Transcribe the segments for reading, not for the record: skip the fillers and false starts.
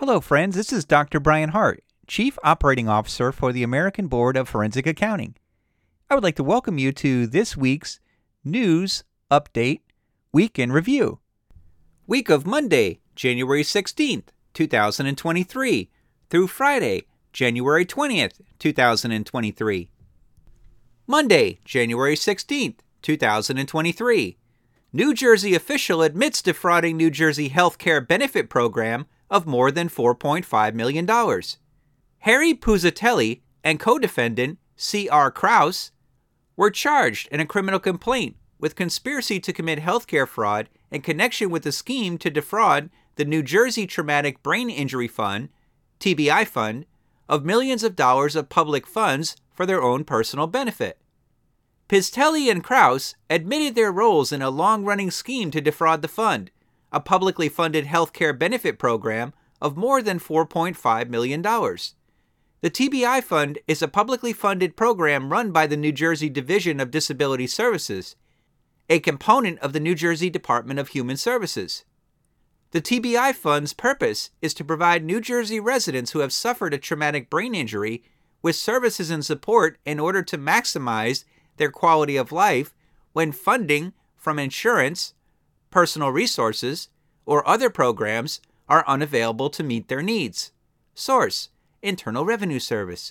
Hello, friends. This is Dr. Brian Hart, Chief Operating Officer for the American Board of Forensic Accounting. I would like to welcome you to this week's News Update Week in Review. Week of Monday, January 16th, 2023, through Friday, January 20th, 2023. Monday, January 16th, 2023. New Jersey official admits defrauding New Jersey healthcare benefit program of more than $4.5 million. Harry Puzzatelli and co-defendant C.R. Kraus were charged in a criminal complaint with conspiracy to commit healthcare fraud in connection with a scheme to defraud the New Jersey Traumatic Brain Injury Fund, TBI Fund, of millions of dollars of public funds for their own personal benefit. Puzzatelli and Kraus admitted their roles in a long-running scheme to defraud the fund, a publicly funded healthcare benefit program of more than $4.5 million. The TBI Fund is a publicly funded program run by the New Jersey Division of Disability Services, a component of the New Jersey Department of Human Services. The TBI Fund's purpose is to provide New Jersey residents who have suffered a traumatic brain injury with services and support in order to maximize their quality of life when funding from insurance, personal resources, or other programs are unavailable to meet their needs. Source: Internal Revenue Service,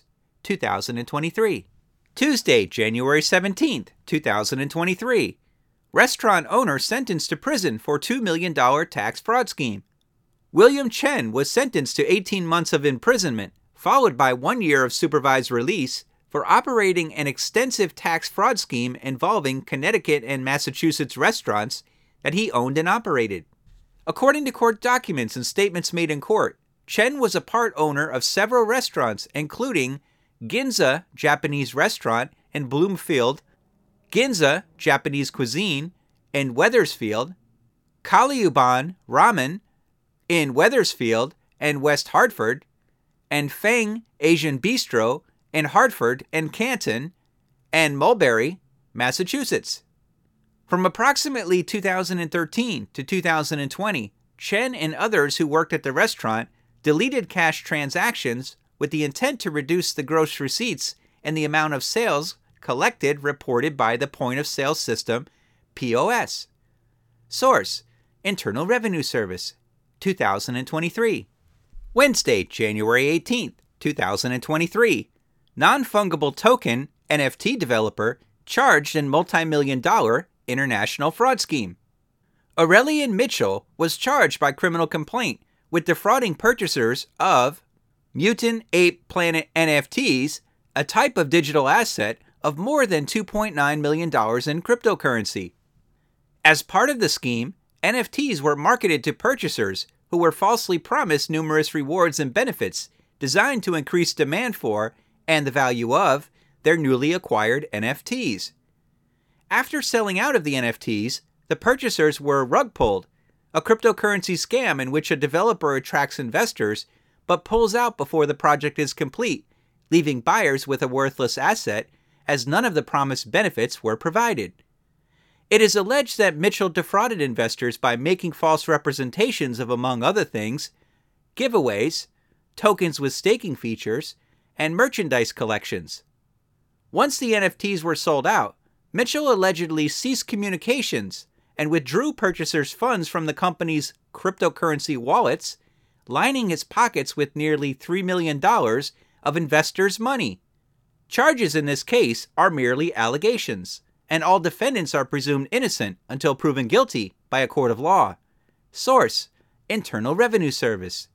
2023. Tuesday, January 17th, 2023. Restaurant owner sentenced to prison for $2 million tax fraud scheme. William Chen was sentenced to 18 months of imprisonment, followed by 1 year of supervised release, for operating an extensive tax fraud scheme involving Connecticut and Massachusetts restaurants that he owned and operated. According to court documents and statements made in court, Chen was a part owner of several restaurants, including Ginza Japanese Restaurant in Bloomfield, Ginza Japanese Cuisine in Wethersfield, Kaliuban Ramen in Wethersfield and West Hartford, and Feng Asian Bistro in Hartford and Canton, and Mulberry, Massachusetts. From approximately 2013 to 2020, Chen and others who worked at the restaurant deleted cash transactions with the intent to reduce the gross receipts and the amount of sales collected reported by the point-of-sale system, POS. Source: Internal Revenue Service, 2023. Wednesday, January 18th, 2023. Non-fungible token NFT developer charged in multi-million-dollar international fraud scheme. Aurelian Mitchell was charged by criminal complaint with defrauding purchasers of Mutant Ape Planet NFTs, a type of digital asset, of more than $2.9 million in cryptocurrency. As part of the scheme, NFTs were marketed to purchasers who were falsely promised numerous rewards and benefits designed to increase demand for and the value of their newly acquired NFTs. After selling out of the NFTs, the purchasers were rug pulled, a cryptocurrency scam in which a developer attracts investors but pulls out before the project is complete, leaving buyers with a worthless asset as none of the promised benefits were provided. It is alleged that Mitchell defrauded investors by making false representations of, among other things, giveaways, tokens with staking features, and merchandise collections. Once the NFTs were sold out, Mitchell allegedly ceased communications and withdrew purchasers' funds from the company's cryptocurrency wallets, lining his pockets with nearly $3 million of investors' money. Charges in this case are merely allegations, and all defendants are presumed innocent until proven guilty by a court of law. Source: Internal Revenue Service,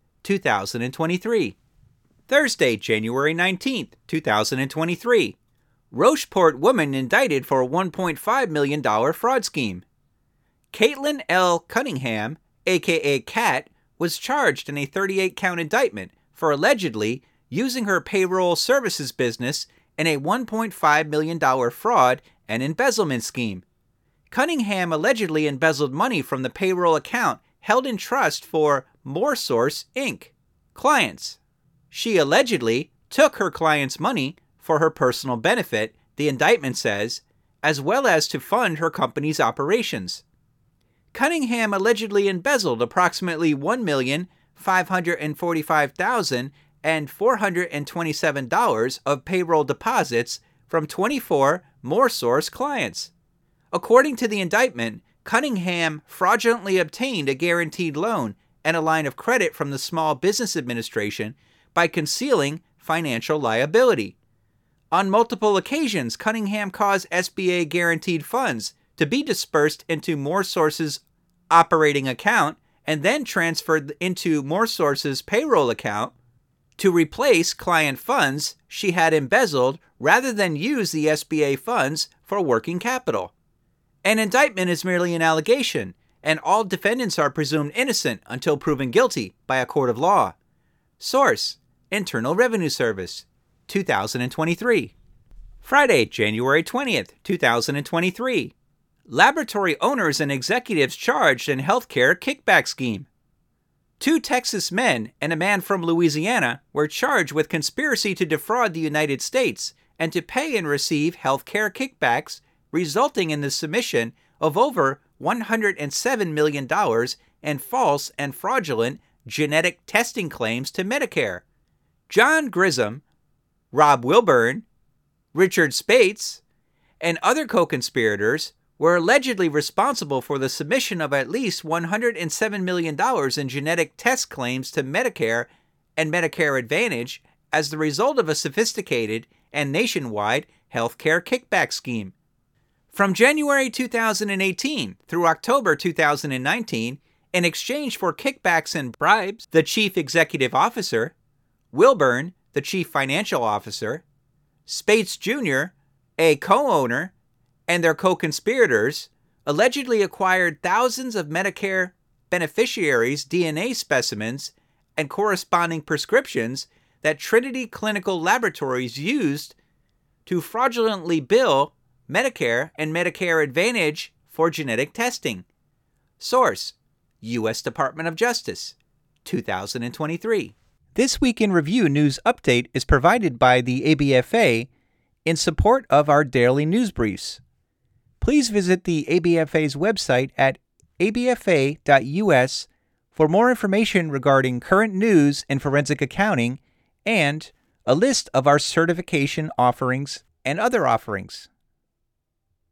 2023. Thursday, January 19th, 2023. Rocheport woman indicted for a $1.5 million fraud scheme. Caitlin L. Cunningham, aka Cat, was charged in a 38-count indictment for allegedly using her payroll services business in a $1.5 million fraud and embezzlement scheme. Cunningham allegedly embezzled money from the payroll account held in trust for MoreSource, Inc. clients. She allegedly took her clients' money for her personal benefit, the indictment says, as well as to fund her company's operations. Cunningham allegedly embezzled approximately $1,500,000 $545,427 of payroll deposits from 24 MoreSource clients. According to the indictment, Cunningham fraudulently obtained a guaranteed loan and a line of credit from the Small Business Administration by concealing financial liability. On multiple occasions, Cunningham caused SBA guaranteed funds to be dispersed into MoreSource's operating account and then transferred into MoreSource's payroll account to replace client funds she had embezzled rather than use the SBA funds for working capital. An indictment is merely an allegation, and all defendants are presumed innocent until proven guilty by a court of law. Source: Internal Revenue Service, 2023. Friday, January 20th, 2023. Laboratory owners and executives charged in healthcare kickback scheme. 2 Texas men and a man from Louisiana were charged with conspiracy to defraud the United States and to pay and receive healthcare kickbacks, resulting in the submission of over $107 million in false and fraudulent genetic testing claims to Medicare. John Grissom, Rob Wilburn, Richard Spates, and other co-conspirators were allegedly responsible for the submission of at least $107 million in genetic test claims to Medicare and Medicare Advantage as the result of a sophisticated and nationwide healthcare kickback scheme. From January 2018 through October 2019, in exchange for kickbacks and bribes, the Chief Executive Officer, Wilburn, the Chief Financial Officer, Spates Jr., a co-owner, and their co-conspirators allegedly acquired thousands of Medicare beneficiaries' DNA specimens and corresponding prescriptions that Trinity Clinical Laboratories used to fraudulently bill Medicare and Medicare Advantage for genetic testing. Source: U.S. Department of Justice, 2023. This Week in Review news update is provided by the ABFA in support of our daily news briefs. Please visit the ABFA's website at abfa.us for more information regarding current news in forensic accounting and a list of our certification offerings and other offerings.